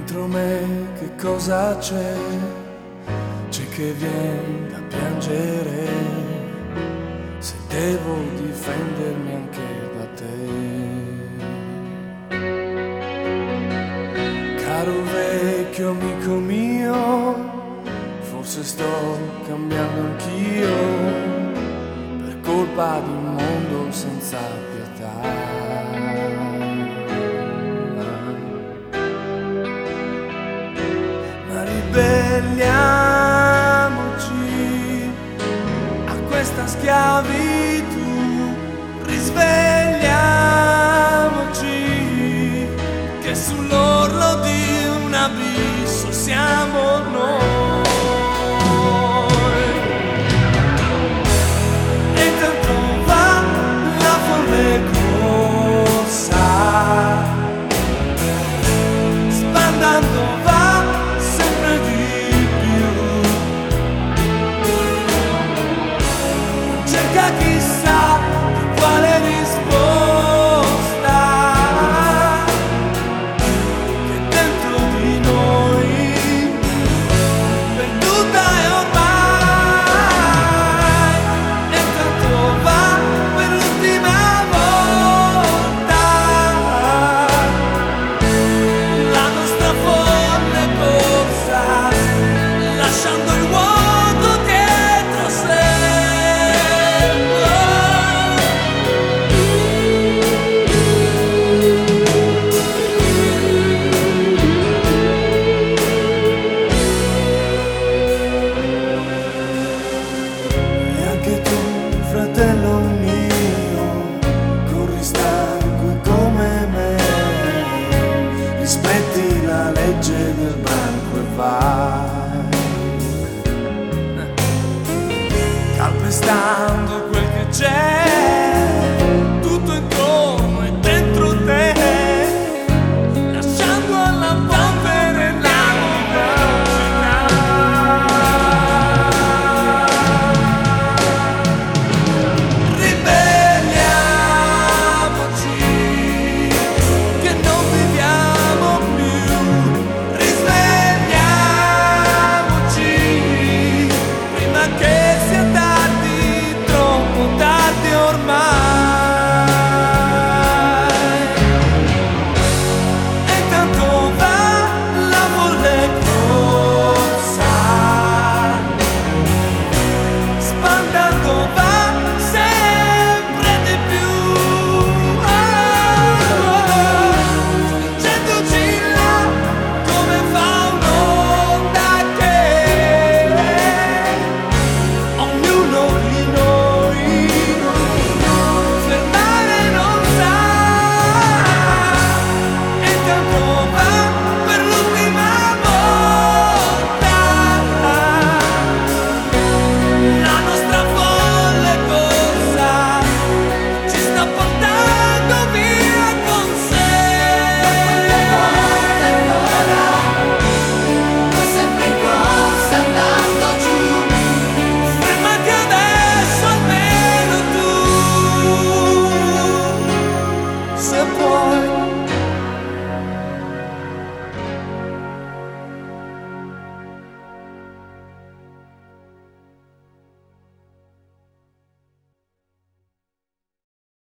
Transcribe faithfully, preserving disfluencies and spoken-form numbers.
Dentro me che cosa c'è? C'è che viene da piangere, se devo difendermi anche da te. Caro vecchio amico mio, forse sto cambiando anch'io, per colpa di un mondo senza pietà. Ribelliamoci a questa schiavitù, risvegliamoci che sull'orlo di un abisso siamo noi. E intanto va la folle corsa, spandando va chissà quale risposta che dentro di noi perduta è ormai. E tanto va per l'ultima volta la nostra folle corsa, lasciando il vuoto dietro sé. Fratello mio, corri stanco come me, rispetti la legge del branco e vai, calpestando quel che c'è.